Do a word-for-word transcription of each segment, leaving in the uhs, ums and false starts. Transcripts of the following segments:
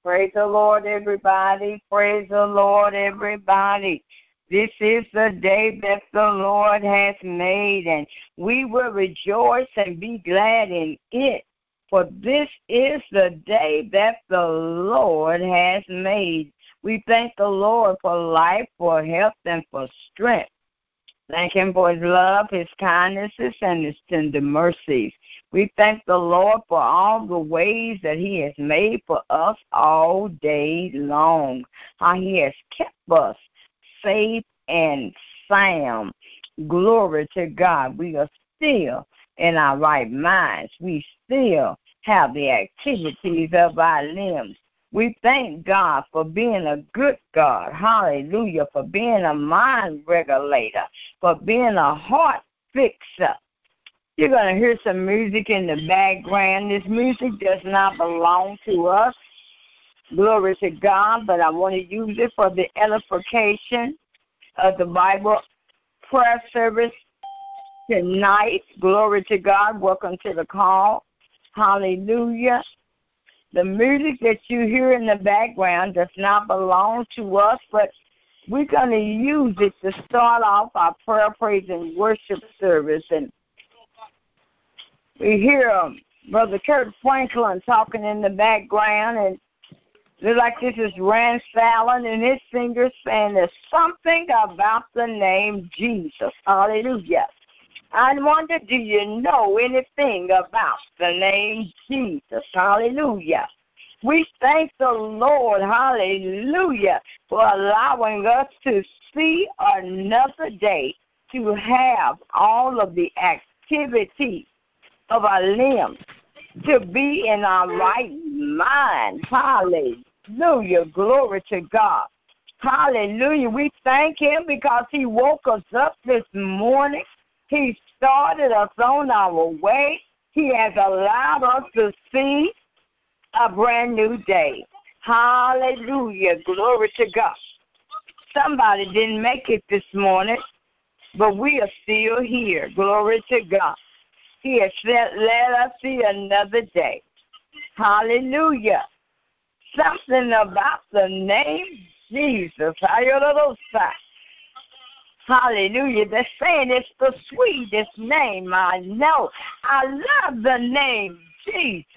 Praise the Lord, everybody. Praise the Lord, everybody. This is the day that the Lord has made, and we will rejoice and be glad in it. For this is the day that the Lord has made. We thank the Lord for life, for health, and for strength. Thank him for his love, his kindnesses, and his tender mercies. We thank the Lord for all the ways that he has made for us all day long. How he has kept us safe and sound. Glory to God. We are still in our right minds. We still have the activities of our limbs. We thank God for being a good God. Hallelujah. For being a mind regulator. For being a heart fixer. You're going to hear some music in the background. This music does not belong to us. Glory to God. But I want to use it for the edification of the Bible prayer service tonight. Glory to God. Welcome to the call. Hallelujah. The music that you hear in the background does not belong to us, but we're going to use it to start off our prayer, praise, and worship service. And we hear um, Brother Kurt Franklin talking in the background, and look like this is Rand Fallon and his singer saying there's something about the name Jesus. Hallelujah. I wonder, do you know anything about the name Jesus? Hallelujah. We thank the Lord, hallelujah, for allowing us to see another day, to have all of the activity of our limbs, to be in our right mind. Hallelujah. Glory to God. Hallelujah. We thank him because he woke us up this morning. He started us on our way. He has allowed us to see a brand new day. Hallelujah. Glory to God. Somebody didn't make it this morning, but we are still here. Glory to God. He has let us see another day. Hallelujah. Something about the name Jesus. Hallelujah. They're saying it's the sweetest name I know. I love the name Jesus.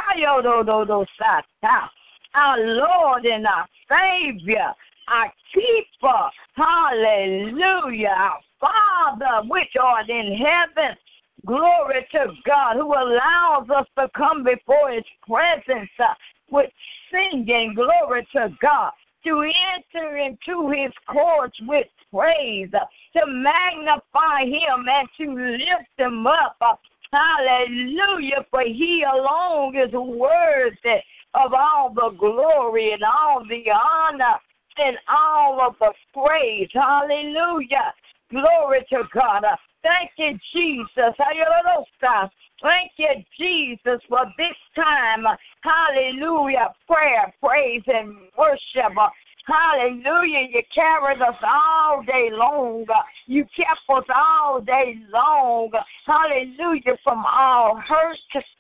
Our Lord and our Savior, our keeper. Hallelujah. Our Father, which art in heaven. Glory to God, who allows us to come before his presence uh, with singing. Glory to God. To enter into his courts with praise, uh, to magnify him and to lift him up. Uh, hallelujah, for he alone is worthy of all the glory and all the honor and all of the praise. Hallelujah. Glory to God. Uh, thank you, Jesus. Thank you, Jesus, for this time. Hallelujah. Prayer, praise, and worship. Hallelujah. You carried us all day long. You kept us all day long. Hallelujah. From all hurt,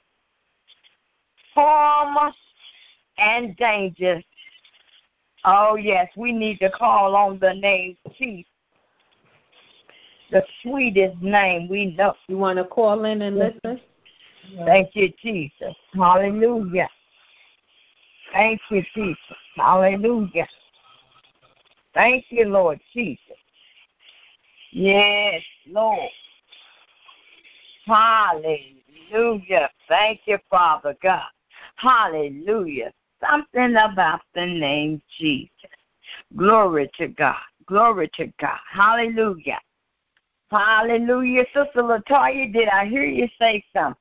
harm, and danger. Oh, yes, we need to call on the name Jesus. The sweetest name we know. You want to call in and listen? Thank you, Jesus. Hallelujah. Thank you, Jesus. Hallelujah. Thank you, Lord Jesus. Yes, Lord. Hallelujah. Thank you, Father God. Hallelujah. Something about the name Jesus. Glory to God. Glory to God. Hallelujah. Hallelujah. Sister Latoya, did I hear you say something?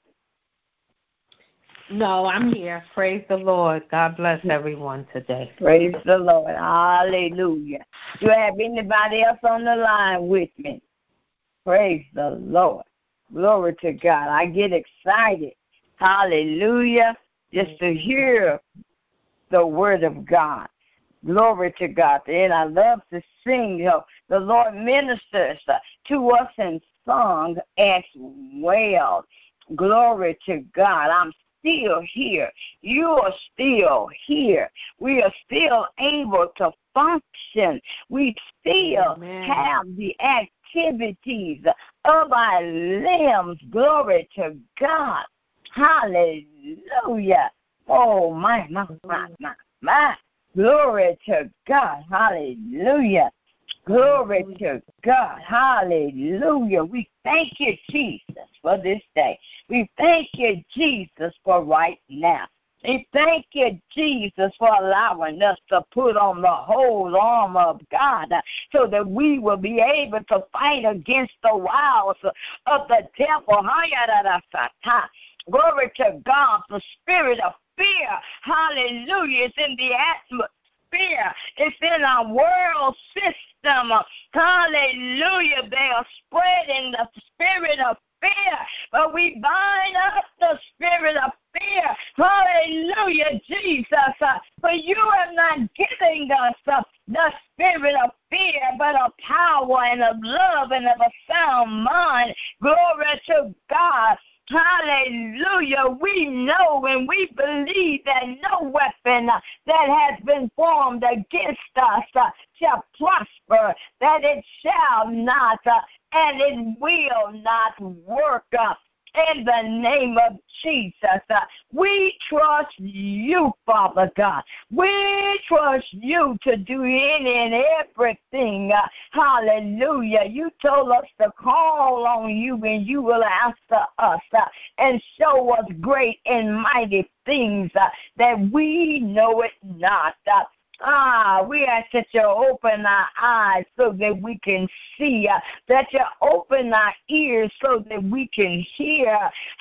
No, I'm here. Praise the Lord. God bless everyone today. Praise the Lord. Hallelujah. Do I have anybody else on the line with me? Praise the Lord. Glory to God. I get excited. Hallelujah. Just to hear the word of God. Glory to God. And I love to sing. You know, the Lord ministers to us in song as well. Glory to God. I'm still here. You are still here. We are still able to function. We still Amen. have the activities of our limbs. Glory to God. Hallelujah. Oh, my, my, my, my, my. Glory to God. Hallelujah. Glory to God. Hallelujah. We thank you, Jesus, for this day. We thank you, Jesus, for right now. We thank you, Jesus, for allowing us to put on the whole armor of God uh, so that we will be able to fight against the wiles of the devil. Glory to God. The spirit of fear, hallelujah, is in the atmosphere. It's in our world system. Hallelujah. They are spreading the spirit of fear, but we bind up the spirit of fear. Hallelujah, Jesus. Uh, for you have not given us uh, the spirit of fear, but of power and of love and of a sound mind. Glory to God. Hallelujah. We know and we believe that no weapon uh, that has been formed against us uh, shall prosper, that it shall not uh, and it will not work. Uh, in the name of Jesus, uh, we trust you, Father God. We trust you to do any and everything. Uh, hallelujah. You told us to call on you and you will answer us uh, and show us great and mighty things uh, that we know it not. Uh, Ah, we ask that you open our eyes so that we can see, uh, that you open our ears so that we can hear.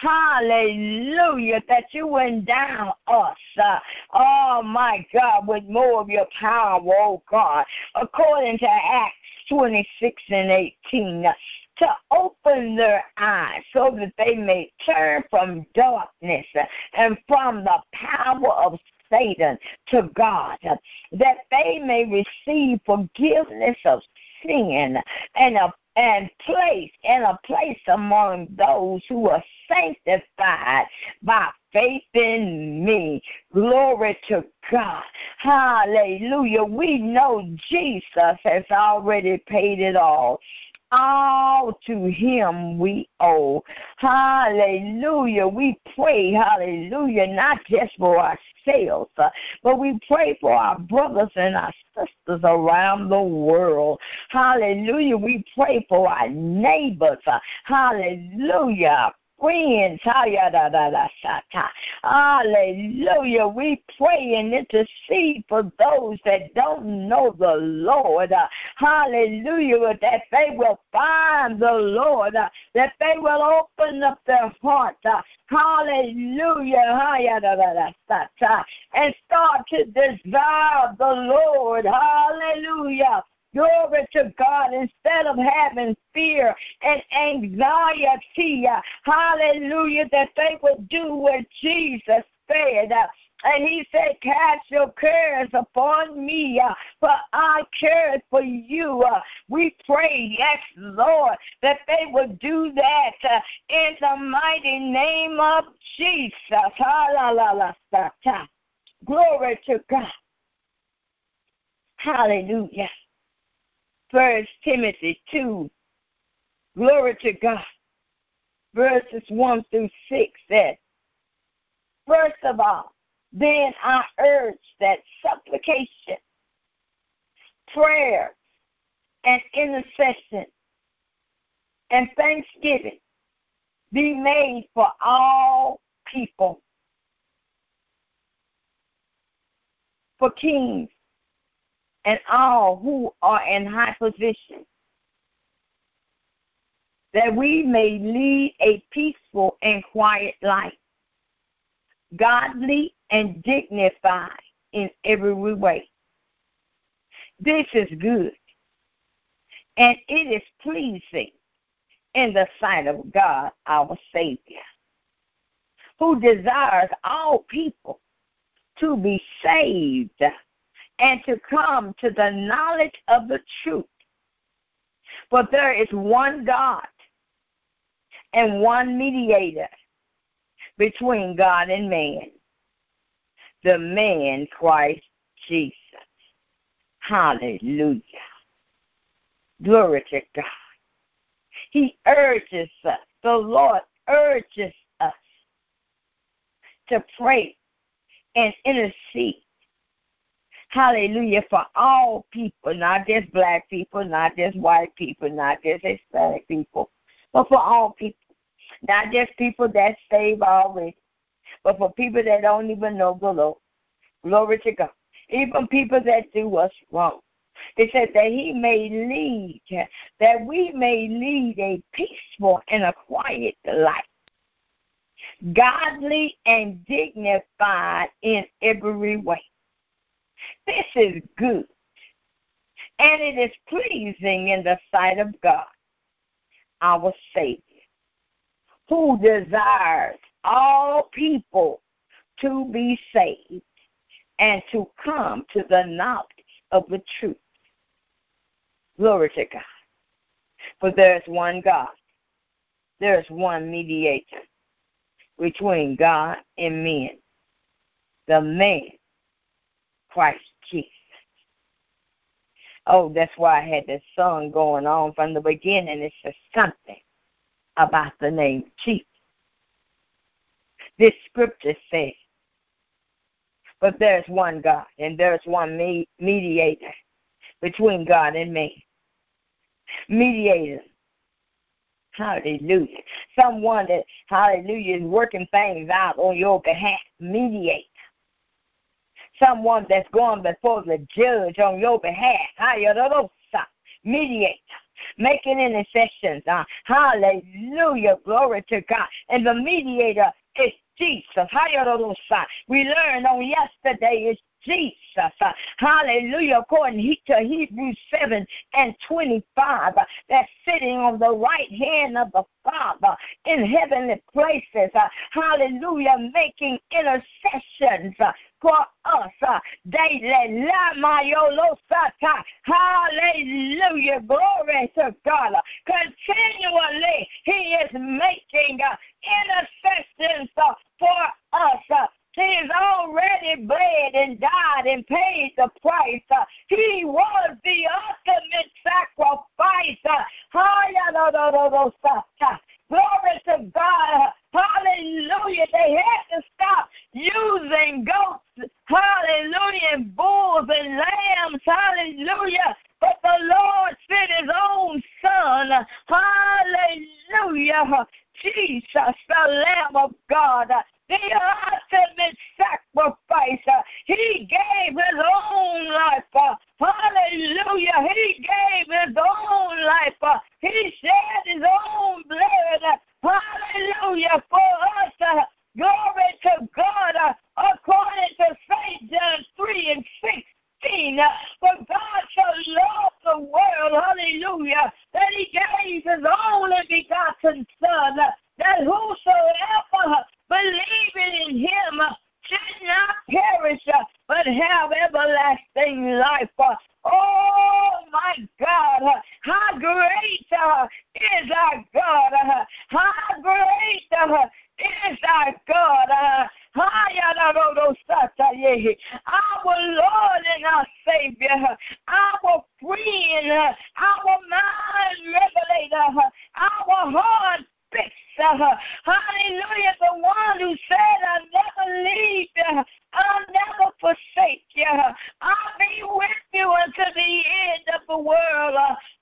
Hallelujah, that you endow us, uh, oh my God, with more of your power, oh God, according to Acts twenty-six and eighteen. Uh, to open their eyes so that they may turn from darkness and from the power of Satan to God, that they may receive forgiveness of sin and a and place and a place among those who are sanctified by faith in me. Glory to God. Hallelujah. We know Jesus has already paid it all. All to him we owe. Hallelujah. We pray, hallelujah, not just for ourselves, uh, but we pray for our brothers and our sisters around the world. Hallelujah. We pray for our neighbors. Uh, hallelujah. Friends, hallelujah. We pray and intercede for those that don't know the Lord. Hallelujah. That they will find the Lord. That they will open up their heart. Hallelujah. And start to desire the Lord. Hallelujah. Glory to God, instead of having fear and anxiety, hallelujah, that they would do what Jesus said. And he said, cast your cares upon me, for I care for you. We pray, yes, Lord, that they would do that in the mighty name of Jesus. Glory to God. Hallelujah. First Timothy two, glory to God, verses one through six says, first of all, then I urge that supplication, prayer, and intercession and thanksgiving be made for all people, for kings, and all who are in high position, that we may lead a peaceful and quiet life, godly and dignified in every way. This is good, and it is pleasing in the sight of God our Savior, who desires all people to be saved and to come to the knowledge of the truth. For there is one God and one mediator between God and man, the man Christ Jesus. Hallelujah. Glory to God. He urges us, the Lord urges us to pray and intercede. Hallelujah, for all people, not just black people, not just white people, not just Hispanic people, but for all people. Not just people that saved already, but for people that don't even know the Lord. Glory to God. Even people that do us wrong. It said that he may lead, that we may lead a peaceful and a quiet life, godly and dignified in every way. This is good, and it is pleasing in the sight of God, our Savior, who desires all people to be saved and to come to the knowledge of the truth. Glory to God. For there is one God. There is one mediator between God and men, the man, Christ Jesus. Oh, that's why I had this song going on from the beginning. It's just something about the name Jesus. This scripture says, but there's one God, and there's one me- mediator between God and man. Mediator. Hallelujah. Someone that, hallelujah, is working things out on your behalf. Mediator. Someone that's going before the judge on your behalf. Hallelujah. Mediator. Making intercessions. Uh, hallelujah. Glory to God. And the mediator is Jesus. Hallelujah. We learned on yesterday is Jesus. Uh, hallelujah. According to Hebrews seven and twenty-five, uh, that's sitting on the right hand of the Father in heavenly places. Uh, hallelujah. Making intercessions uh, for us uh, daily. Hallelujah. Glory to God. Continually, he is making uh, intercessions uh, for us. Uh, He has already bled and died and paid the price. Uh, he was the ultimate sacrifice. Uh, Glory to God. Hallelujah. They had to stop using goats. Hallelujah. And bulls and lambs. Hallelujah. But the Lord sent his own son. Hallelujah. Jesus, the Lamb of God. The ultimate sacrifice. He gave his own life. Hallelujah. He gave his own life. He shed his own blood. Hallelujah. For us. Glory to God. According to Saint John three and six. For God so loved the world, hallelujah, that he gave his only begotten Son, that whosoever believing in him should not perish, but have everlasting life. Oh, my God, how great uh, is our God. Uh, how great uh, is our God. Uh, our Lord and our Savior, our friend, our mind regulator, our heart fixer. Hallelujah, the one who said, I'll never leave you, I'll never forsake you, I'll be with you until the end of the world.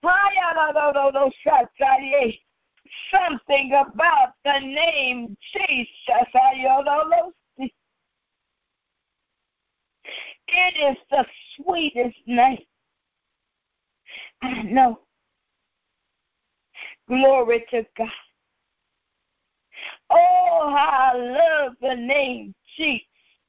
Something about the name Jesus. It is the sweetest name I know. Glory to God. Oh, how I love the name Jesus.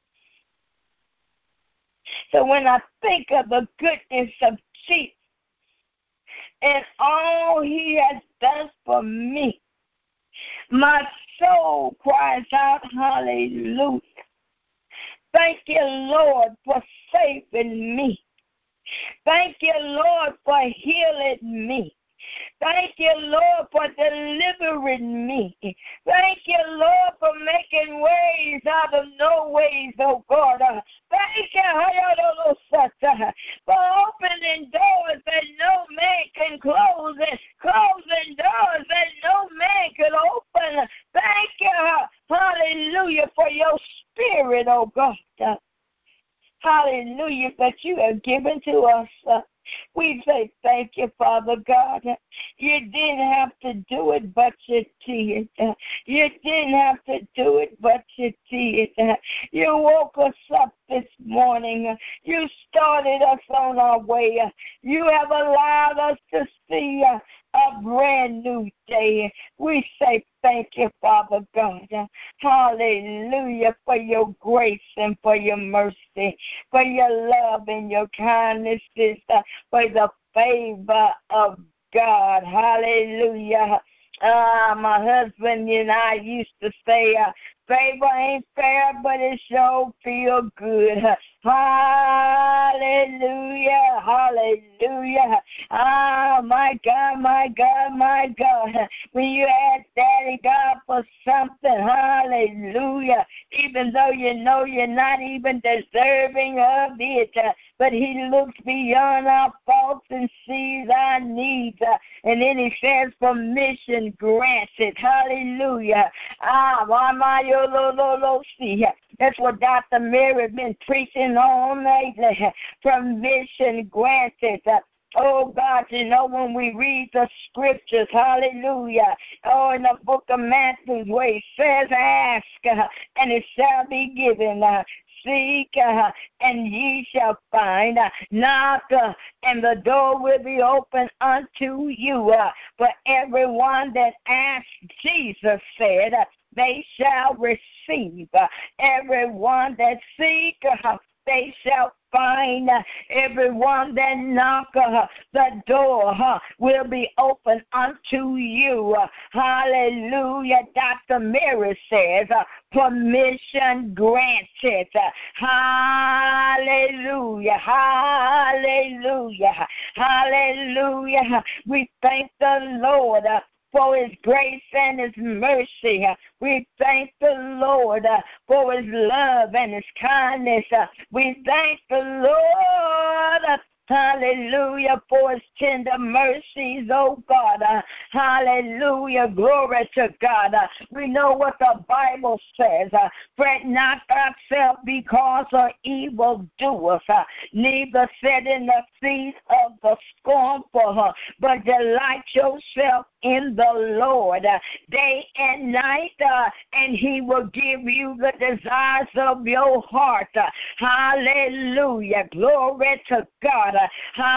So when I think of the goodness of Jesus and all he has done for me, my soul cries out, hallelujah. Thank you, Lord, for saving me. Thank you, Lord, for healing me. Thank you, Lord, for delivering me. Thank you, Lord, for making ways out of no ways, oh God. Thank you, for opening doors that no man can close, and closing doors that no man can open. Thank you, hallelujah, for your spirit, oh God. Hallelujah, that you have given to us. Uh, we say thank you, Father God. You didn't have to do it, but you did. Uh, you didn't have to do it, but you did. Uh, you woke us up this morning. Uh, you started us on our way. Uh, you have allowed us to see uh, a brand new day. We say thank you, Father God. Hallelujah, for your grace and for your mercy, for your love and your kindness, uh, for the favor of God. Hallelujah. Uh, my husband and I used to say, uh, favor ain't fair, but it sure feel good. Hallelujah, hallelujah. Ah, my God, my God, my God. When you ask Daddy God for something, hallelujah, even though you know you're not even deserving of it, uh, but he looks beyond our faults and sees our needs. Uh, and then he says, permission granted. Hallelujah. Ah, my, my, yo, lo, lo, lo, see. That's what Doctor Mary has been preaching on lately. Permission granted. Uh, Oh, God, you know, when we read the scriptures, hallelujah, oh, in the book of Matthew, where it says, ask, uh, and it shall be given, uh, seek, uh, and ye shall find, uh, knock, uh, and the door will be open unto you. Uh, for everyone that asks, Jesus said, uh, they shall receive. Uh, everyone that seek, uh, they shall find. Uh, everyone that knock, uh, the door uh, will be open unto you. Uh, hallelujah. Doctor Mary says, uh, permission granted. Uh, hallelujah. Hallelujah. Hallelujah. We thank the Lord Uh, for his grace and his mercy. We thank the Lord uh, for his love and his kindness. Uh, we thank the Lord, uh, hallelujah, for his tender mercies, oh God. Uh, hallelujah, glory to God. Uh, we know what the Bible says. Uh, Fret not thyself because of evil doers, uh, neither sit in the seat of the scornful, uh, but delight yourself in the Lord uh, day and night, uh, and he will give you the desires of your heart. Uh, hallelujah. Glory to God. Uh,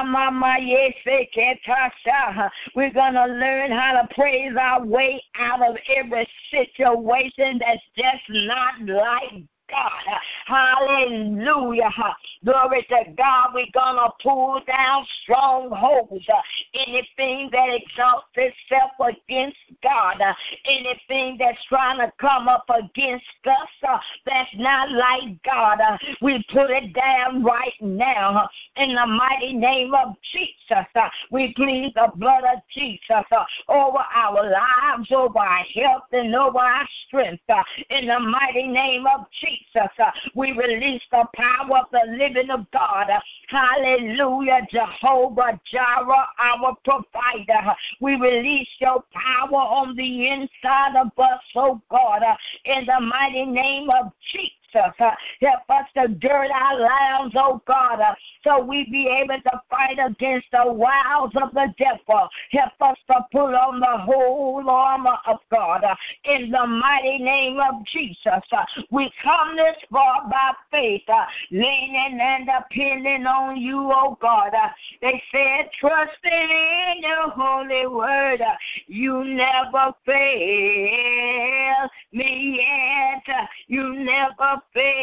we're going to learn how to praise our way out of every situation that's just not like God. Hallelujah. Glory to God. We're going to pull down strongholds. Uh, anything that exalts itself against God. Uh, anything that's trying to come up against us uh, that's not like God. Uh, we put it down right now. Uh, in the mighty name of Jesus. Uh, we plead the blood of Jesus uh, over our lives, over our health, and over our strength. Uh, in the mighty name of Jesus. Jesus. Uh, we release the power of the living of God. Uh, hallelujah, Jehovah Jireh, our provider. Uh, we release your power on the inside of us, oh God, uh, in the mighty name of Jesus. Uh, help us to gird our lives, oh God, uh, so we be able to fight against the wiles of the devil. Help us to put on the whole armor of God. Uh, in the mighty name of Jesus, uh, we come this far by faith, uh, leaning and depending on you, oh God. Uh, they said, trusting in your holy word, uh, you never fail me yet. Uh, you never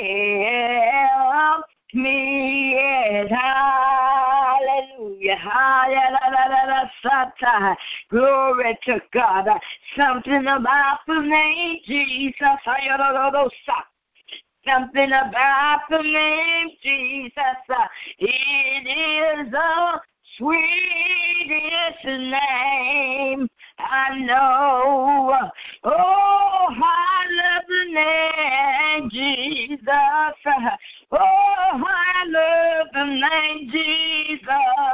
fail me yet. Hallelujah. Hallelujah. Glory to God. Something about the name Jesus. Something about the name Jesus. It is a sweetest name I know. Oh, I love the name Jesus. Oh, I love the name Jesus.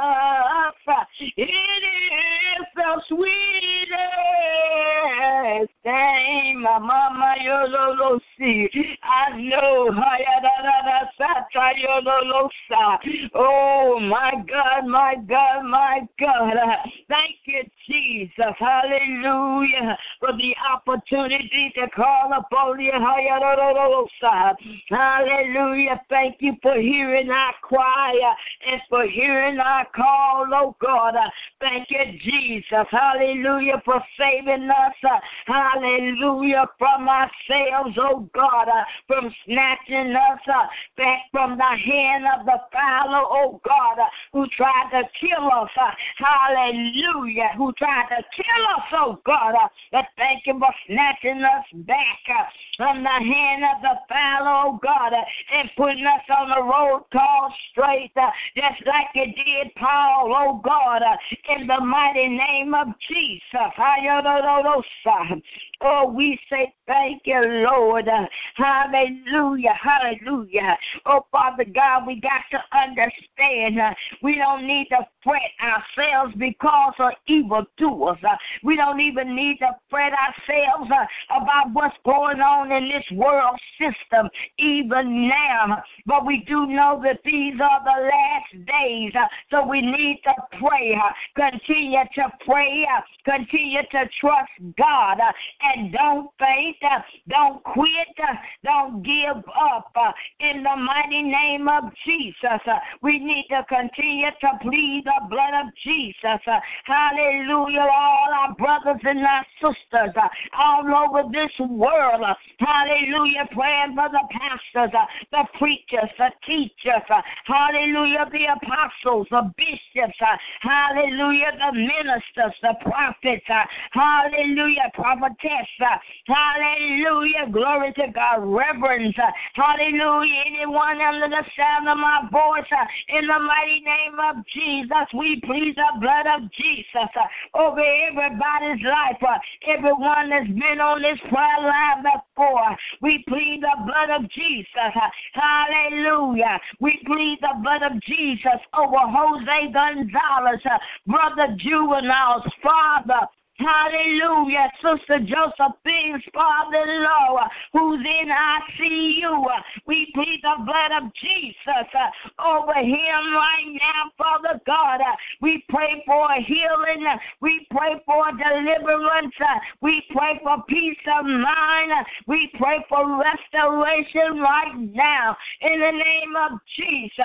It is the sweetest name, Mama Yololosi. I know. Oh, my God, my God, my God. Thank you, Jesus. Hallelujah. For the opportunity to call upon you. Hallelujah. Thank you for hearing our cry and for hearing our call, oh God. Thank you, Jesus. Hallelujah. For saving us. Hallelujah. From ourselves, oh God. From snatching us back from the hand of the fowler, oh God, who tried to kill us. Hallelujah. Who tried to kill us, oh God. But thank you for snatching us back from the hand of the fowler, oh God, and putting us on the road called straight, just like you did Paul, oh God, in the mighty name of Jesus. Oh, we say thank you, Lord. Hallelujah, hallelujah. Oh, Father God, we got to understand uh, we don't need to fret ourselves because of evildoers. Uh, we don't even need to fret ourselves uh, about what's going on in this world system even now. But we do know that these are the last days, uh, so we need to pray. Uh, continue to pray. Uh, continue to trust God. Uh, and don't faint. Uh, don't quit. Uh, don't give up. Uh, in the mighty name of Jesus, uh, we need to continue to plead the blood of Jesus. Uh, hallelujah. All our brothers and our sisters uh, all over this world. Uh, hallelujah. Praying for the pastors, uh, the preachers, the teachers. Uh, hallelujah. The apostles, the bishops. Uh, hallelujah. The ministers, the prophets. Uh, hallelujah. Prophetess. Uh, hallelujah. Glory to God. Reverends. Uh, hallelujah. Anyone under the sound of my voice, uh, in the mighty name of Jesus, we plead the blood of Jesus uh, over everybody's life. Uh, everyone that's been on this prayer line before, we plead the blood of Jesus. Uh, hallelujah. We plead the blood of Jesus over Jose Gonzalez, uh, Brother Juvenile's father. Hallelujah. Sister Josephine's father-in-law, who's in I C U. We plead the blood of Jesus uh, over him right now, Father God. Uh, we pray for healing. Uh, we pray for deliverance. Uh, we pray for peace of mind. Uh, we pray for restoration right now in the name of Jesus.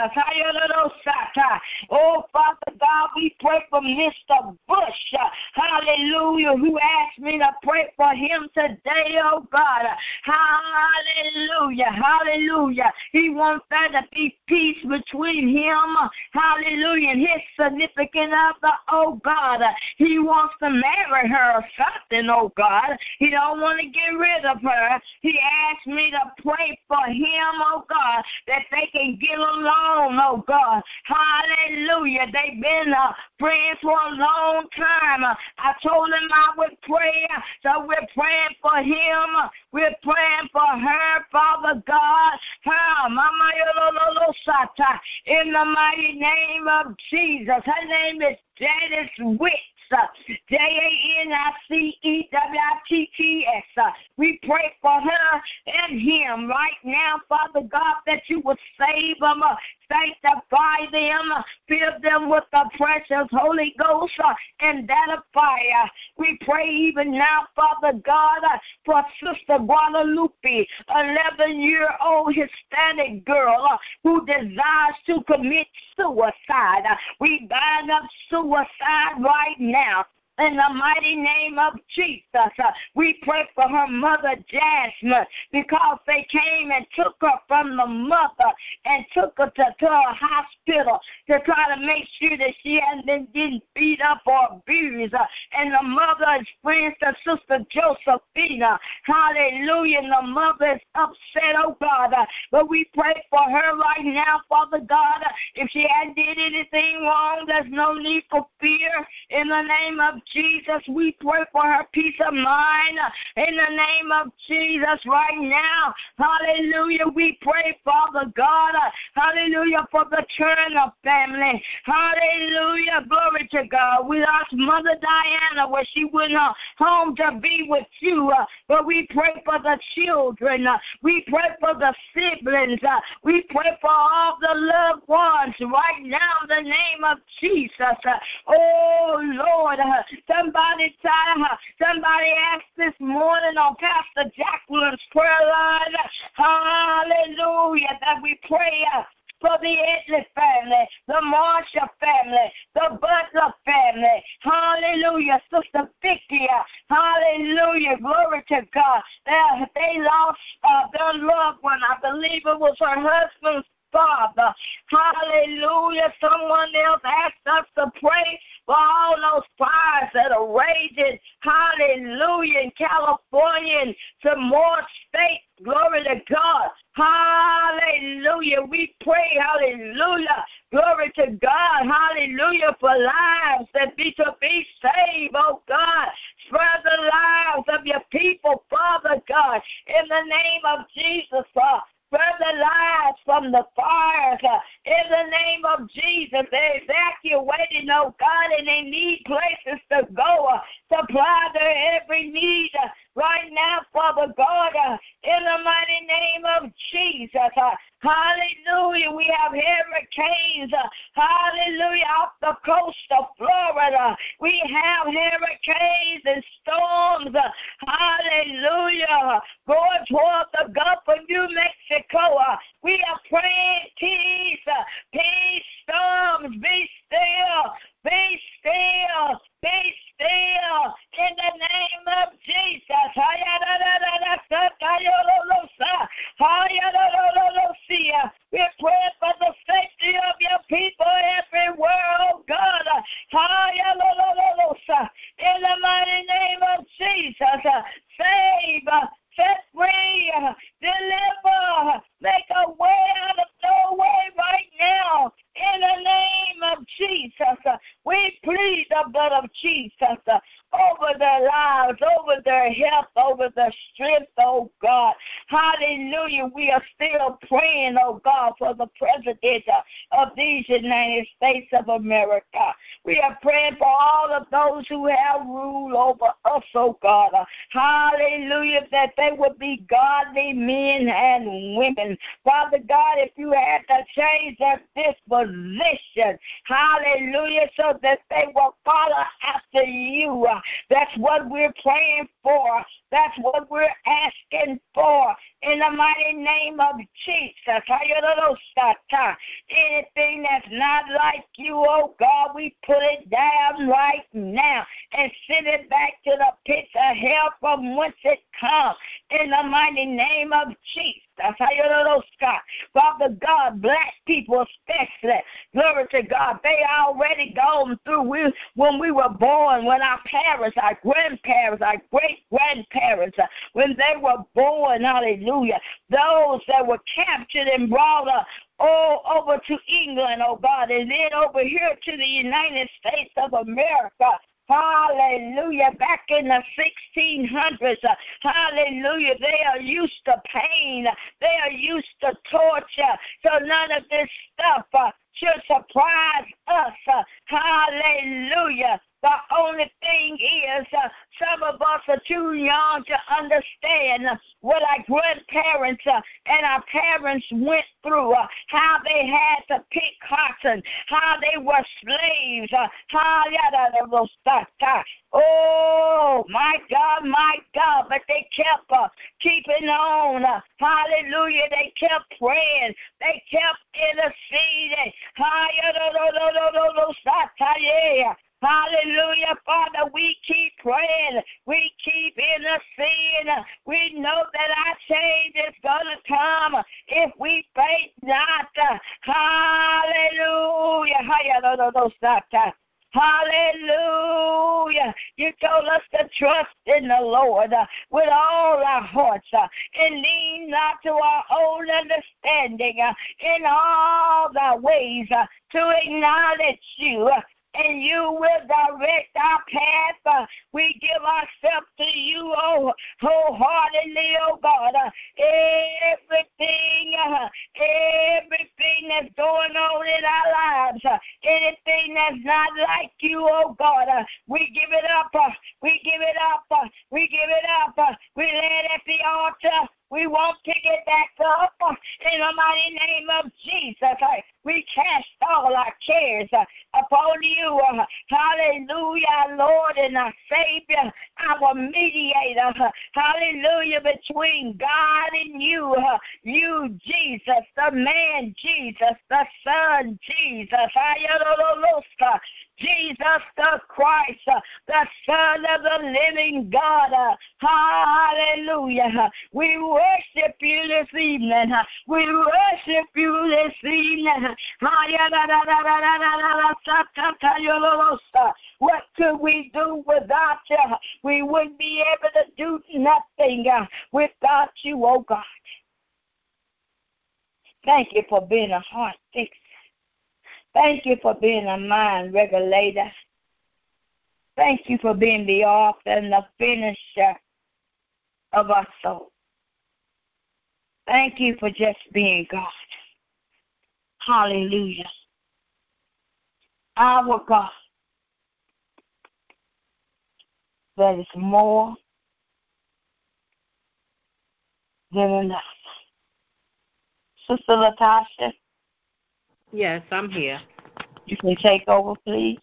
Oh, Father God, we pray for Mister Bush. Uh, hallelujah. Who asked me to pray for him today, oh God. Hallelujah, hallelujah. He wants there to be peace between him, hallelujah, and his significant other, oh God. He wants to marry her or something, oh God. He don't want to get rid of her. He asked me to pray for him, oh God, that they can get along, oh God. Hallelujah. They've been uh, friends for a long time. Uh, I told him I would pray, so we're praying for him. We're praying for her, Father God. Her, Mama Yololo Sata, in the mighty name of Jesus. Her name is Janice Wicks. J A N I C E W I T T S. We pray for her and him right now, Father God, that you would save them, uh, sanctify them, uh, fill them with the precious Holy Ghost uh, and that of fire. We pray even now, Father God, uh, for Sister Guadalupe, eleven-year-old Hispanic girl uh, who desires to commit suicide. Uh, we bind up suicide right now. In the mighty name of Jesus, uh, we pray for her mother, Jasmine, because they came and took her from the mother and took her to, to a hospital to try to make sure that she hadn't been getting beat up or abused. Uh, and the mother is friends to Sister Josephina. Hallelujah. And the mother is upset, oh God. Uh, but we pray for her right now, Father God. Uh, if she hadn't did anything wrong, there's no need for fear. In the name of Jesus, we pray for her peace of mind. In the name of Jesus, right now, hallelujah, we pray, Father God, hallelujah, for the Turner family. Hallelujah, glory to God. We lost Mother Diana where she went home to be with you, but we pray for the children. We pray for the siblings. We pray for all the loved ones right now in the name of Jesus. Oh, Lord, somebody, somebody asked this morning on Pastor Jacqueline's prayer line, hallelujah, that we pray for the Edley family, the Marshall family, the Butler family. Hallelujah. Sister Vicky, hallelujah. Glory to God. They, they lost uh, their loved one. I believe it was her husband's father. Hallelujah. Someone else asked us to pray for all those fires that are raging. Hallelujah. In California and some more states. Glory to God. Hallelujah. We pray. Hallelujah. Glory to God. Hallelujah. For lives that be to be saved. Oh God. Spare the lives of your people, Father God. In the name of Jesus, Father. Further lives from the fires. Uh, in the name of Jesus, they're evacuating, oh God, and they need places to go. Uh, supply their every need uh, right now, Father God, uh, in the mighty name of Jesus. Uh, hallelujah. We have hurricanes. Uh, hallelujah. Off the coast of Florida. We have hurricanes and storms. Uh, hallelujah. Going toward the Gulf of New Mexico. Uh, we are praying peace, uh, peace, storms, be still, be still, be still, in the name of Jesus. We're praying for the safety of your people everywhere, oh God. In the mighty name of Jesus, save, set free, deliver, make a way out of no way right now. In the name of Jesus, we plead the blood of Jesus over their lives, over their health, over their strength, oh God. Hallelujah. We are still praying, oh God, for the president of these United States of America. We are praying for all of those who have rule over us, oh God. Hallelujah, that they would be godly men and women. Father God, if you had to change their disposition, hallelujah, so that they will follow after you. That's what we're praying for. That's what we're asking for. In the mighty name of Jesus. Anything that's not like you, oh God, we put it down right now and send it back to the pits of hell from whence it comes. In the mighty name of Jesus. Father God, black people especially, glory to God, they already gone through. We, when we were born, when our parents, our grandparents, our great-grandparents, uh, when they were born, hallelujah, those that were captured and brought up, oh, over to England, oh God, and then over here to the United States of America. Hallelujah. Back in the sixteen hundreds, uh, hallelujah, they are used to pain. They are used to torture. So none of this stuff uh, should surprise us. Uh, hallelujah. The only thing is, uh, some of us are too young to understand uh, what our grandparents uh, and our parents went through, uh, how they had to pick cotton, how they were slaves, uh, how oh, my God, my God, but they kept uh, keeping on. Uh, hallelujah, they kept praying. They kept interceding. Hallelujah, Father, we keep praying. We keep interceding. We know that our change is going to come if we faint not. Hallelujah. Hallelujah. You told us to trust in the Lord uh, with all our hearts uh, and lean not to our own understanding uh, in all thy ways uh, to acknowledge you. Uh, and you will direct our path. Uh, we give ourselves to you oh, wholeheartedly, oh God. Uh, everything, uh, everything that's going on in our lives, uh, anything that's not like you, oh God, uh, we give it up. Uh, we give it up. Uh, we give it up. Uh, we lay it at the altar. We won't pick it back up uh, in the mighty name of Jesus. Uh, we cast all our cares uh, upon you. Uh, hallelujah, Lord and our Savior, our mediator. Uh, hallelujah, between God and you. Uh, you, Jesus, the man Jesus, the Son Jesus. Uh, Jesus the Christ, uh, the Son of the living God. Uh, hallelujah. We worship you this evening. Uh, we worship you this evening. What could we do without you? We wouldn't be able to do nothing uh, without you, oh God. Thank you for being a heart fixer. Thank you for being a mind regulator. Thank you for being the author and the finisher of our soul. Thank you for just being God. Hallelujah. Our God that is more than enough. Sister Latasha? Yes, I'm here. You can take over, please.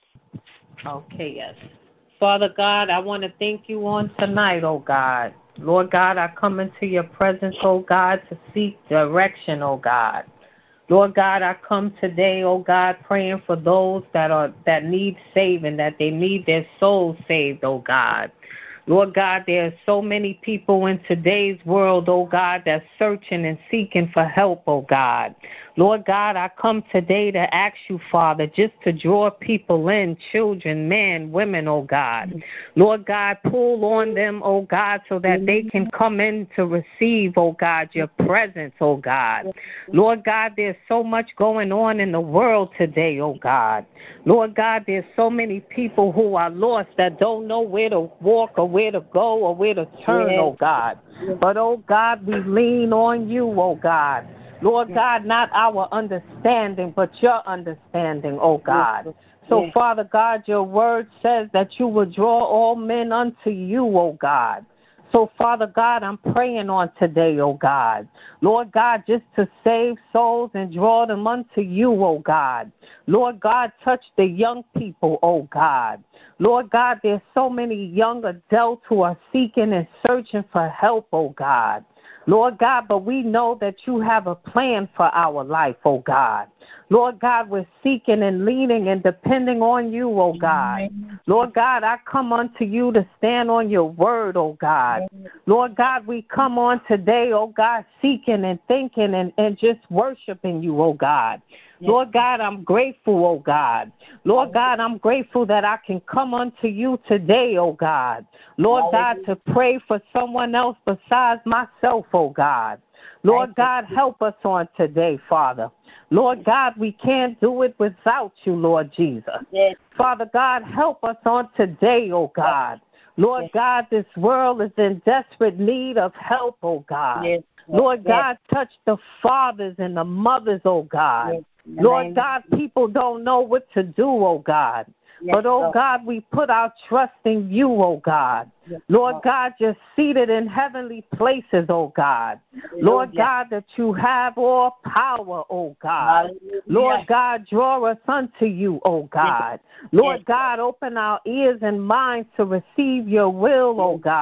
Okay, yes. Father God, I want to thank you on tonight, oh God. Lord God, I come into your presence, oh God, to seek direction, oh God. Lord God, I come today, oh God, praying for those that are that need saving, that they need their souls saved, oh God. Lord God, there are so many people in today's world, oh God, that's searching and seeking for help, oh God. Lord God, I come today to ask you, Father, just to draw people in, children, men, women, oh God. Lord God, pull on them, oh God, so that they can come in to receive, oh God, your presence, oh God. Lord God, there's so much going on in the world today, oh God. Lord God, there's so many people who are lost that don't know where to walk or where to go or where to turn, Yes. oh God. But, oh God, we lean on you, oh God. Lord God, not our understanding, but your understanding, oh God. So, Yes. Father God, your word says that you will draw all men unto you, oh God. So, Father God, I'm praying on today, oh God. Lord God, just to save souls and draw them unto you, oh God. Lord God, touch the young people, oh God. Lord God, there's so many young adults who are seeking and searching for help, oh God. Lord God, but we know that you have a plan for our life, oh God. Lord God, we're seeking and leaning and depending on you, oh God. Lord God, I come unto you to stand on your word, oh God. Lord God, we come on today, oh God, seeking and thinking and, and just worshiping you, oh God. Lord God, I'm grateful, oh God. Lord God, I'm grateful that I can come unto you today, oh God. Lord God, to pray for someone else besides myself, oh God. Lord God, help us on today, Father. Lord God, we can't do it without you, Lord Jesus. Yes. Father God, help us on today, oh God. Lord Yes. God, this world is in desperate need of help, oh God. Yes. Lord Yes. God, touch the fathers and the mothers, oh God. Yes. Lord God, people don't know what to do, oh God. Yes, But, oh Lord. God, we put our trust in you, oh God. Yes, Lord Lord. God, you're seated in heavenly places, oh God. Lord Hallelujah. God, that you have all power, oh God. Hallelujah. Lord God, draw us unto you, oh God. Lord Yes. God, open our ears and minds to receive your will, oh God.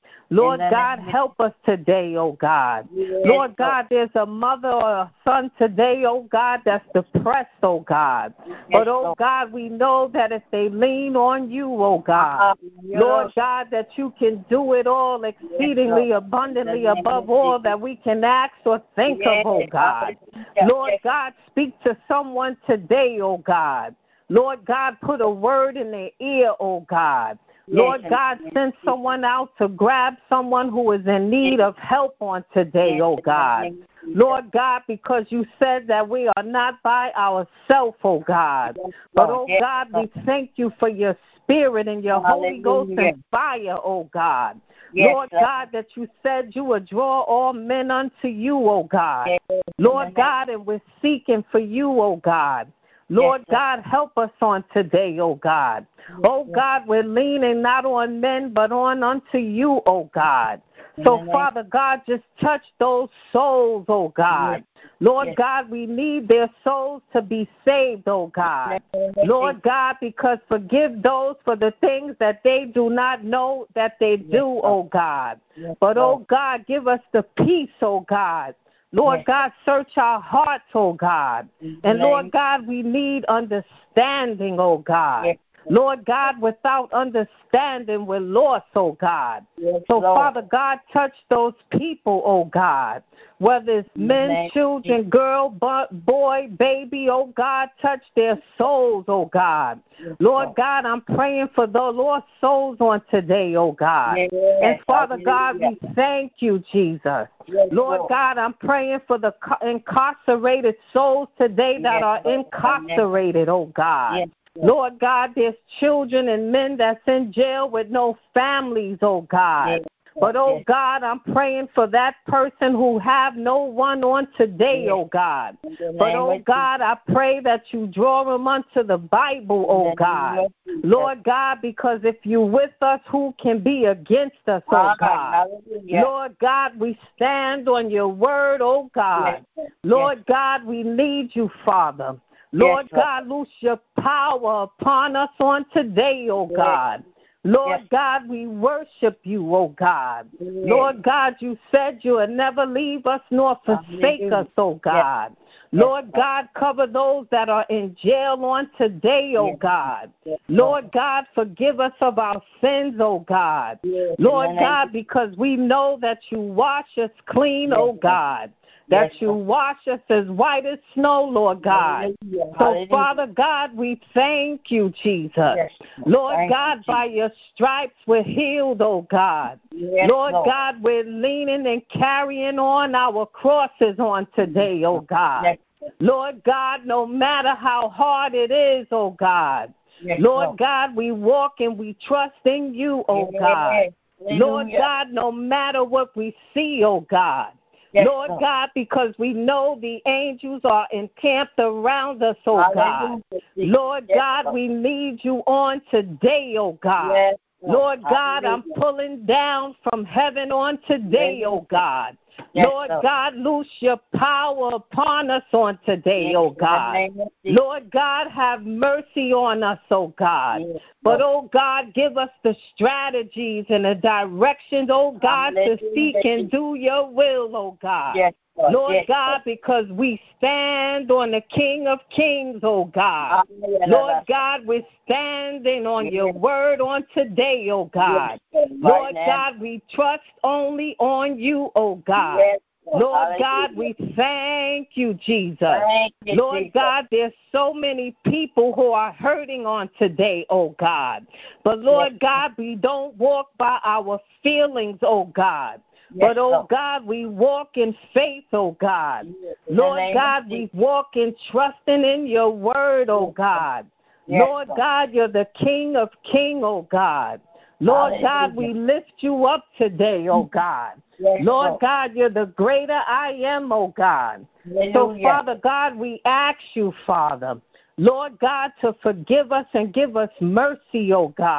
Lord God, help us today, oh God. Yes, Lord God, there's a mother or a son today, oh God, that's depressed, oh God. But, oh God, we know that if they lean on you, oh God, Lord God, that you can do it all exceedingly abundantly above all that we can ask or think of, oh God. Lord God, speak to someone today, oh God. Lord God, put a word in their ear, oh God. Lord God, send someone out to grab someone who is in need of help on today, oh God. Lord God, because you said that we are not by ourselves, oh God. But, oh God, we thank you for your Spirit and your Holy Ghost and fire, oh God. Lord God, that you said you would draw all men unto you, oh God. Lord God, and we're seeking for you, oh God. Lord God, help us on today, oh God. Oh God, we're leaning not on men, but on unto you, oh God. So, Father God, just touch those souls, oh God. Lord God, we need their souls to be saved, oh God. Lord God, because forgive those for the things that they do not know that they do, oh God. But, oh God, give us the peace, oh God. Lord God, search our hearts, oh God. And Lord God, we need understanding, oh God. Lord God, without understanding, we're lost, oh God. So, Father God, touch those people, oh God. Whether it's men, children, girl, boy, baby, oh God, touch their souls, oh God. Lord God, I'm praying for the lost souls on today, oh God. And Father God, we thank you, Jesus. Lord God, I'm praying for the incarcerated souls today that are incarcerated, oh God. Lord God, there's children and men that's in jail with no families, oh God. But, oh God, I'm praying for that person who have no one on today, oh God. But, oh God, I pray that you draw them unto the Bible, oh God. Lord God, because if you're with us, who can be against us, oh God? Lord God, we stand on your word, oh God. Lord God, we need you, Father. Lord God, loose your power upon us on today, oh God. Lord God, we worship you, oh God. Lord God, you said you would never leave us nor forsake us, oh God. Lord God, cover those that are in jail on today, oh God. Lord God, forgive us of our sins, oh God. Lord God, because we know that you wash us clean, oh God. That you wash us as white as snow, Lord God. So, Father God, we thank you, Jesus. Lord God, by your stripes we're healed, oh God. Lord God, we're leaning and carrying on our crosses on today, oh God. Lord God, no matter how hard it is, oh God. Lord God, we walk and we trust in you, oh God. Lord God, no matter what we see, oh God. Yes, Lord God, because we know the angels are encamped around us, oh God. Lord God, we need you on today, oh God. Lord God, I'm pulling down from heaven on today, oh God. Lord God, loose your power upon us on today, oh God. Lord God, have mercy on us, oh God. But, oh God, give us the strategies and the directions, oh God, to seek and do your will, oh God. Lord God, because we stand on the King of Kings, oh God. Lord God, we're standing on your word on today, oh God. Lord God, we trust only on you, oh God. Lord God, we thank you, Jesus. Lord God, there's so many people who are hurting on today, oh God. But Lord God, we don't walk by our feelings, oh God. But, oh God, we walk in faith, oh God. Lord God, we walk in trusting in your word, oh God. Lord God, you're the King of Kings, oh God. Lord God, we lift you up today, oh God. Lord God, you're the greater I am, oh God. So, Father God, we ask you, Father, Lord God, to forgive us and give us mercy, oh God.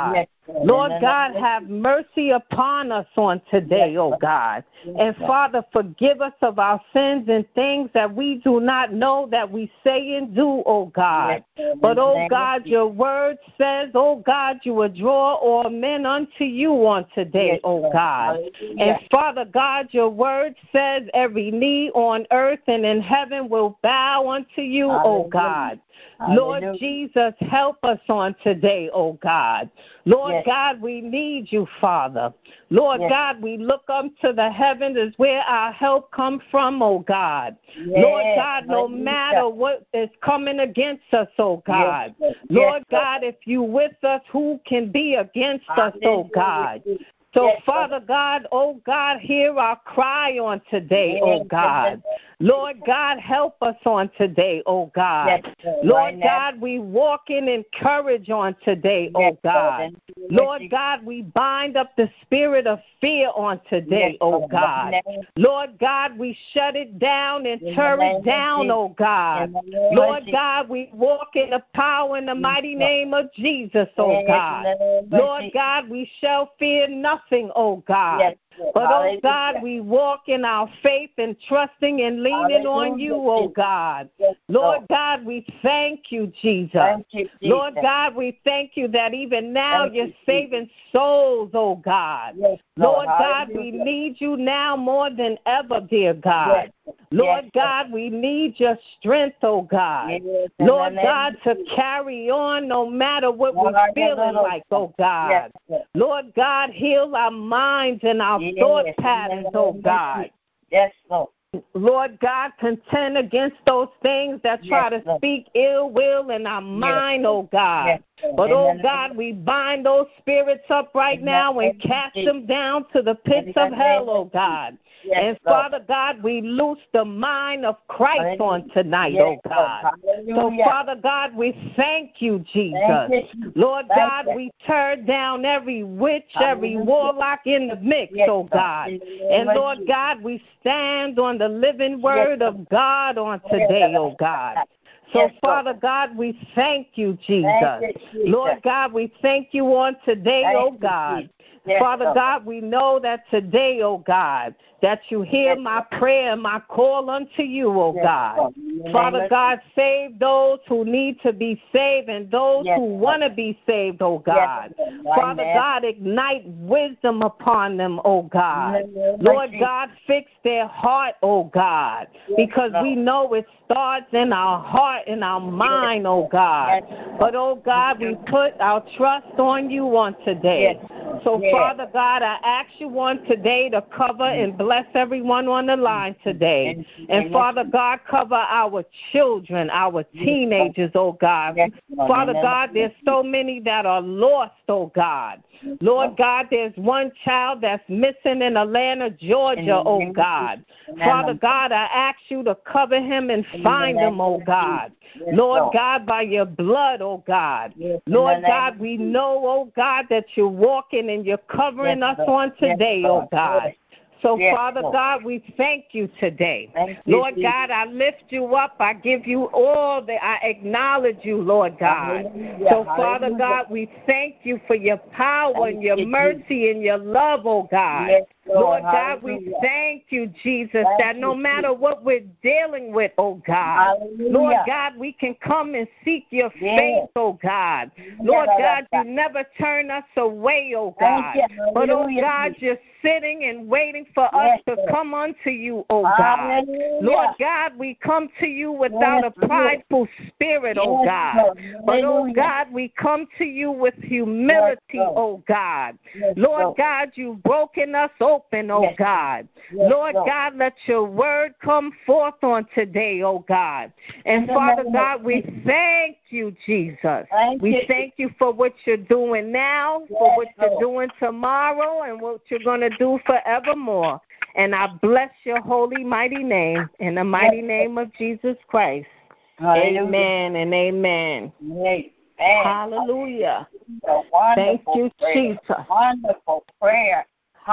Lord God, have mercy upon us on today, oh God. And Father, forgive us of our sins and things that we do not know that we say and do, oh God. But, oh God, your word says, oh God, you will draw all men unto you on today, oh God. And Father God, your word says every knee on earth and in heaven will bow unto you, oh God. Lord Jesus, help us on today, oh God. Lord yes. God, we need you, Father. Lord yes. God, we look up to the heavens as where our help comes from, oh God. Yes. Lord God, no matter what is coming against us, oh God. Yes. Lord yes. God, if you with us, who can be against us, oh God? So, yes, Father God, oh God, hear our cry on today, yes, oh God. Lord God, help us on today, oh God. Yes, Lord right God, we walk in in courage on today, yes, oh God. Lord God, we bind up the spirit of fear on today, yes, oh God. Lord God, we shut it down and tear it down, oh God. Lord God, we walk in the power and the mighty name of Jesus, oh God. Lord God, we shall fear nothing, oh God. Yes. But, oh God, we walk in our faith and trusting and leaning on you, oh God. Lord God, we thank you, Jesus. Thank you, Jesus. Lord God, we thank you that even now thank you're you, saving souls, oh God. Yes, Lord God, we need you now more than ever, dear God. Yes. Lord yes, God, we need your strength, oh God. Yes, Lord God, to carry on no matter what we're feeling like, oh God. Yes. Lord God, heal our minds and our yes, thought patterns, oh God. Yes, Lord. Lord God, contend against those things that try yes, to speak ill will in our yes. mind, oh God. Yes. But, oh God, we bind those spirits up right now and cast them down to the pits of hell, oh God. Yes, and Father God, we loose the mind of Christ on tonight, yes, oh God. So Father God, we thank you, Jesus. Thank you. Lord thank God, you. We tear down every witch, every warlock in the mix, yes, oh God. And Lord God, we stand on the living word yes, of God on today, oh God. So, yes, Father God, we thank you, Jesus. Thank you, Jesus. Lord God, we thank you on today, thank oh God. Yes, Father Lord. God, we know that today, oh God, that you hear yes, my prayer and my call unto you, oh yes, God. Father God, save those who need to be saved and those yes, who want to be saved, oh God. Yes, Father Amen. God, ignite wisdom upon them, oh God. Amen. Lord God, fix their heart, oh God, yes, because Lord. We know it starts in our heart, in our mind, oh God. Yes. But, oh God, we put our trust on you on today. Yes. So, yes. Father God, I ask you on today to cover and bless everyone on the line today. And, Father God, cover our children, our teenagers, oh God. Father God, there's so many that are lost, oh God. Lord God, there's one child that's missing in Atlanta, Georgia, oh God. Father God, I ask you to cover him and find him, oh God. Lord God, by your blood, oh God. Lord God, we know, oh God, that you're walking and you're covering us on today, oh God. So, yes, Father Lord. God, we thank you today. Thank you, Lord Jesus. God, I lift you up. I give you all the, I acknowledge you, Lord God. Hallelujah. So, Father Hallelujah. God, we thank you for your power thank and your you, mercy Jesus. And your love, oh God. Yes, Lord, Lord God, Hallelujah. We thank you, Jesus, thank that no you, matter what we're dealing with, oh God, Hallelujah. Lord God, we can come and seek your yes. face, oh God. Lord God, you never turn us away, oh God. But, oh God, you're sitting and waiting for yes, us to Lord. Come unto you, oh God. Hallelujah. Lord God, we come to you without yes, a prideful spirit, yes, oh God. Lord. But, oh God, we come to you with humility, yes, oh God. Yes, Lord, Lord God, you've broken us open, oh yes, God. Yes, Lord, Lord God, let your word come forth on today, oh God. And Father God, we thank you, Jesus. Thank we you. Thank you for what you're doing now, yes, for what Lord. You're doing tomorrow, and what you're going to do forevermore. And I bless your holy, mighty name in the mighty yes. name of Jesus Christ. Hallelujah. Amen and amen. Amen. Hallelujah. Thank you, prayer. Jesus. Wonderful prayer.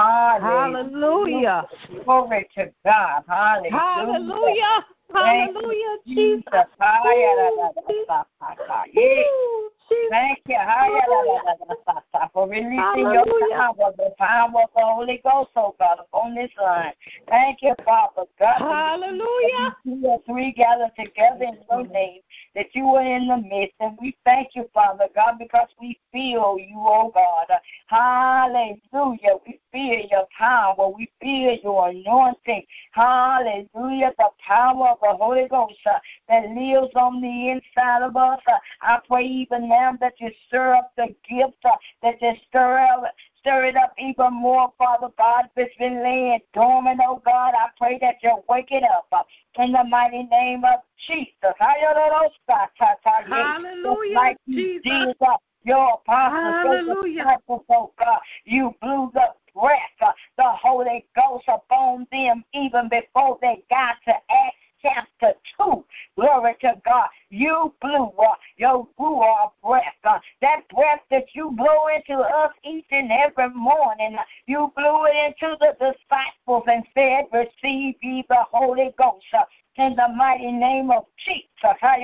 Hallelujah. Glory to God. Hallelujah. Hallelujah. Hallelujah, Jesus. Jesus. Ooh, Jesus. Jesus. Thank you. Hallelujah. For releasing Hallelujah. Your power, the power of the Holy Ghost, oh God, upon this line. Thank you, Father God. Hallelujah. Two or three gathered together in your name, that you were in the midst. And we thank you, Father God, because we feel you, oh God. Hallelujah. We feel your power. We feel your anointing. Hallelujah. The power of the Holy Ghost uh, that lives on the inside of us. Uh, I pray even now that you stir up the gift, uh, that you stir up, stir it up even more, Father God. If it's been laying dormant, oh God, I pray that you wake it up uh, in the mighty name of Jesus. Hallelujah, like you did, uh, your apostles, your disciples, oh God. You blew the breath, uh, the Holy Ghost upon them even before they got to Acts chapter two. Glory to God. You blew uh, your ruah breath. Uh, that breath that you blow into us each and every morning. Uh, you blew it into the disciples and said, receive ye the Holy Ghost. Uh, in the mighty name of Jesus. I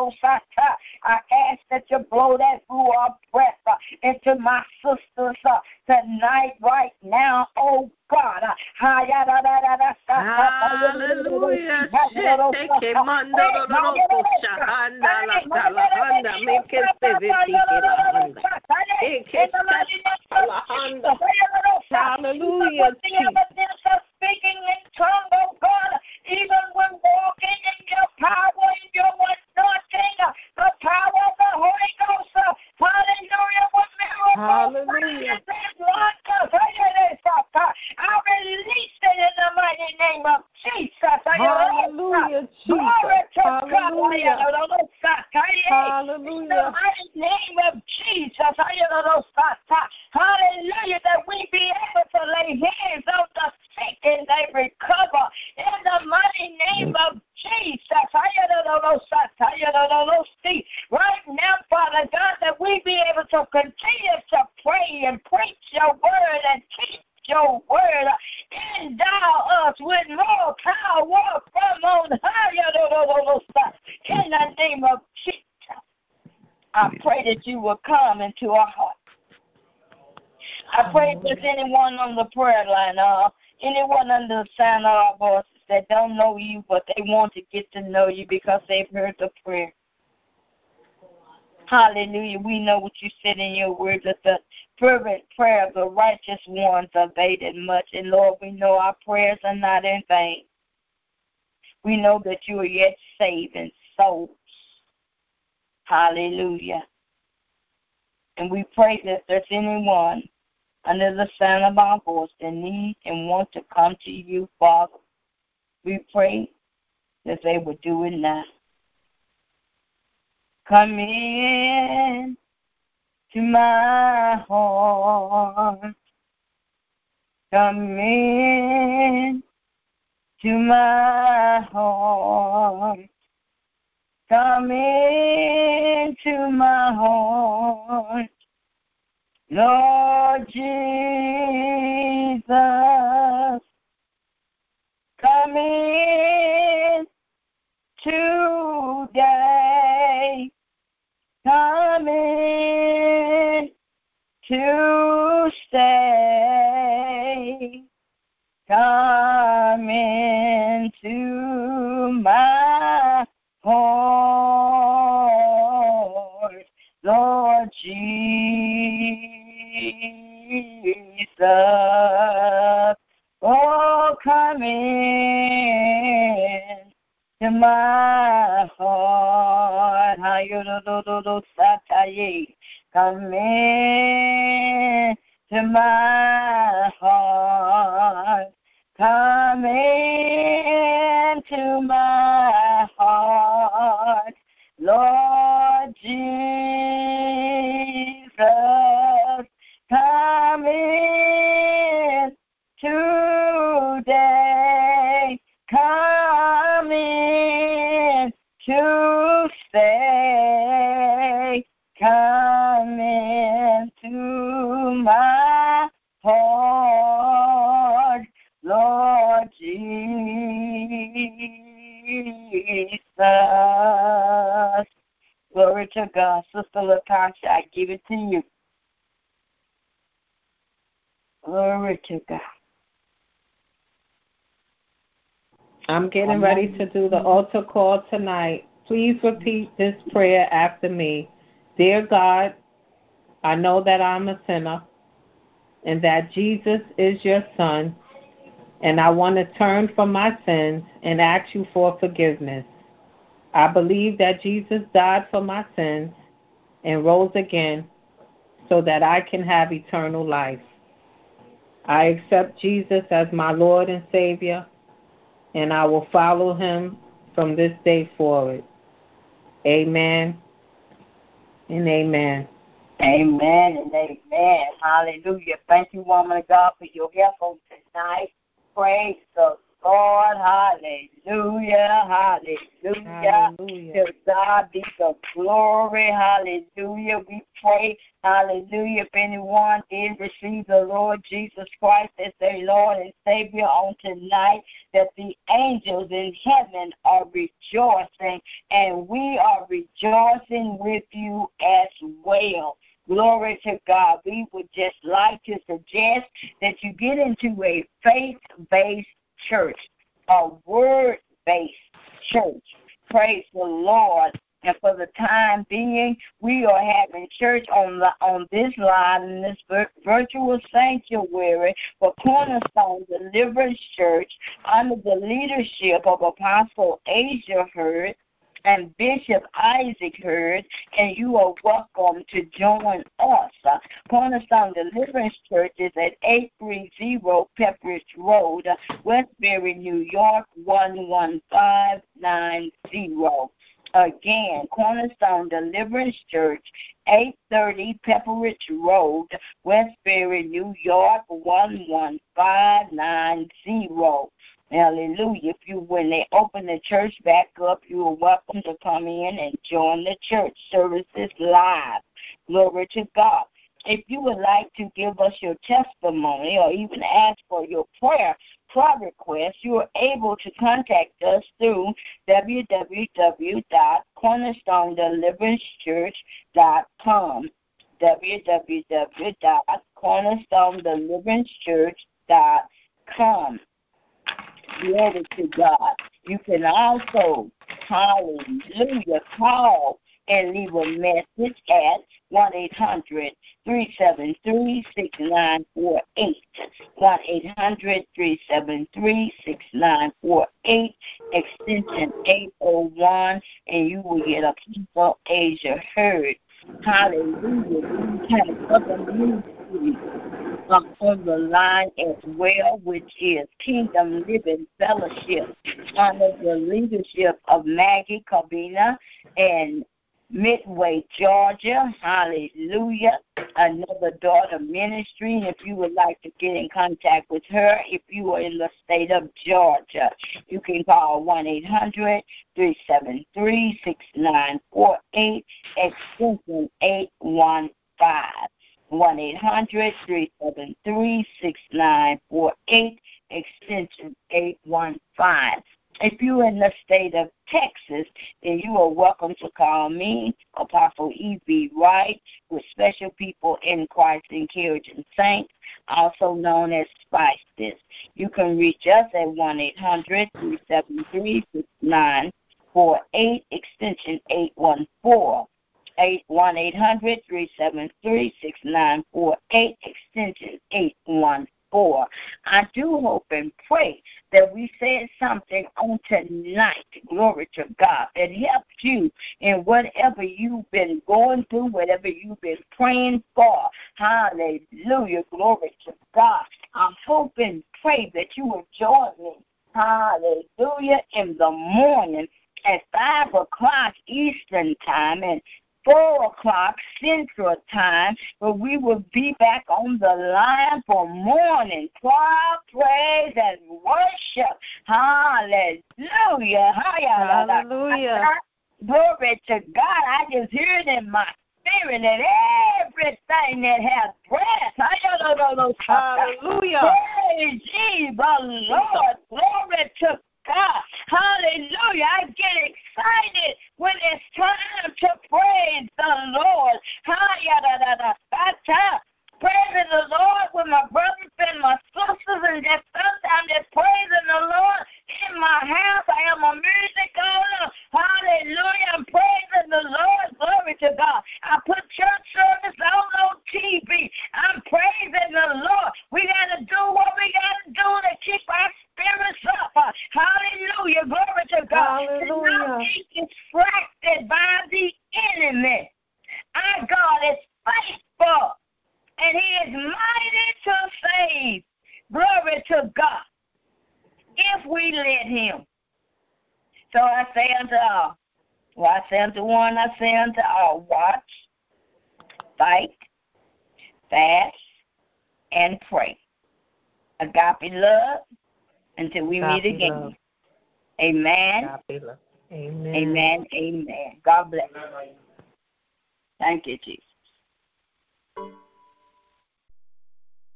ask that you blow that ruah breath uh, into my sisters uh, tonight, right now, oh God. Hallelujah. Hallelujah. Speaking in tongues, oh God, even when walking in your power, in your anointing, the power of the Holy Ghost. Hallelujah. What Hallelujah. I release it in the mighty name of Jesus. Hallelujah, Jesus. Glory to Hallelujah. God. Hallelujah. In the mighty name of Jesus. Hallelujah. That we be able to lay hands on the sick and they recover. In the mighty name of Jesus. Right now, Father God, that we be able to continue to pray and preach your word and teach your word. Endow us with more power from on high. In the name of Jesus, I pray that you will come into our heart. I pray if there's anyone on the prayer line, uh, anyone under the sound of our voices that don't know you, but they want to get to know you because they've heard the prayer. Hallelujah. We know what you said in your word, that the fervent prayer of the righteous ones availeth much. And Lord, we know our prayers are not in vain. We know that you are yet saving souls. Hallelujah. And we pray that if there's anyone under the sound of our voice that need and want to come to you, Father, we pray that they would do it now. Come in to my heart. Come in to my heart. Come in to my heart. Lord Jesus, come in today. Come in to stay. Come into my heart, Lord Jesus. Oh, come in to my heart. Come in to my heart. Come into my heart, Lord Jesus. Come in today. Come in to stay. Come into my heart, Lord Jesus. Glory to God. Sister Latasha, I give it to you. Glory to God. I'm getting ready to do the altar call tonight. Please repeat this prayer after me. Dear God, I know that I'm a sinner and that Jesus is your son, and I want to turn from my sins and ask you for forgiveness. I believe that Jesus died for my sins and rose again so that I can have eternal life. I accept Jesus as my Lord and Savior, and I will follow him from this day forward. Amen and amen. Amen and amen. Hallelujah. Thank you, woman of God, for your help on tonight. Praise the Lord. Hallelujah. Hallelujah. Hallelujah. To God be the glory. Hallelujah. We pray. Hallelujah. If anyone did receive the Lord Jesus Christ as their Lord and Savior on tonight, that the angels in heaven are rejoicing, and we are rejoicing with you as well. Glory to God. We would just like to suggest that you get into a faith-based church, a word-based church. Praise the Lord. And for the time being, we are having church on the, on this line in this vir- virtual sanctuary for Cornerstone Deliverance Church under the leadership of Apostle Asia Hurd and Bishop Isaac Hurd, and you are welcome to join us. Uh, Cornerstone Deliverance Church is at eight thirty Pepperidge Road, Westbury, New York, one one five nine zero. Again, Cornerstone Deliverance Church, eight thirty Pepperidge Road, Westbury, New York, one one five nine zero. Hallelujah. If you, when they open the church back up, you are welcome to come in and join the church services live. Glory to God. If you would like to give us your testimony or even ask for your prayer, prayer request, you are able to contact us through w w w dot cornerstone deliverance church dot com. w w w dot cornerstone deliverance church dot com. Glory to God. You can also, hallelujah, call and leave a message at one eight hundred three seven three six nine four eight. one eight hundred three seven three six nine four eight, extension eight oh one, and you will get a Apostle Asia Hurd. Hallelujah. We have other ministries Uh, on the line as well, which is Kingdom Living Fellowship under the leadership of Maggie Cabina in Midway, Georgia. Hallelujah. Another daughter ministry. And if you would like to get in contact with her, if you are in the state of Georgia, you can call one eight hundred three seven three six nine four eight, extension eight one five. one eight hundred three seven three six nine four eight, extension eight one five. If you're in the state of Texas, then you are welcome to call me, Apostle E B. Wright, with Special People in Christ Encouraging Saints, also known as Spice This. You can reach us at one eight hundred three seven three six nine four eight, extension eight one four. one eight hundred three seven three six nine four eight, extension eight one four. I do hope and pray that we said something on tonight, glory to God, that helped you in whatever you've been going through, whatever you've been praying for. Hallelujah, glory to God. I hope and pray that you will join me, hallelujah, in the morning at five o'clock Eastern Time and four o'clock Central Time, where we will be back on the line for morning prayer, praise, and worship. Hallelujah. Hallelujah. Glory to God. I just hear it in my spirit that everything that has breath, hallelujah, praise ye the Lord. Glory to God. Hallelujah. I get excited when it's time to praise the Lord. Praising the Lord with my brothers and my sisters, and just sometimes just praising the Lord in my house. I have my music on. Hallelujah. I'm praising the Lord. Glory to God. I put church service on on T V. I'm praising the Lord. We got to do what we got to do to keep our spirits up. Hallelujah. Glory to God. Hallelujah. To not be distracted by the enemy. Our God is faithful. And he is mighty to save. Glory to God. If we let him. So I say unto all. Well, I say unto one, I say unto all. Watch, fight, fast, and pray. Agape love until we Agape meet again. love. Amen. Agape love. Amen. Amen. Amen. God bless. Thank you, Jesus.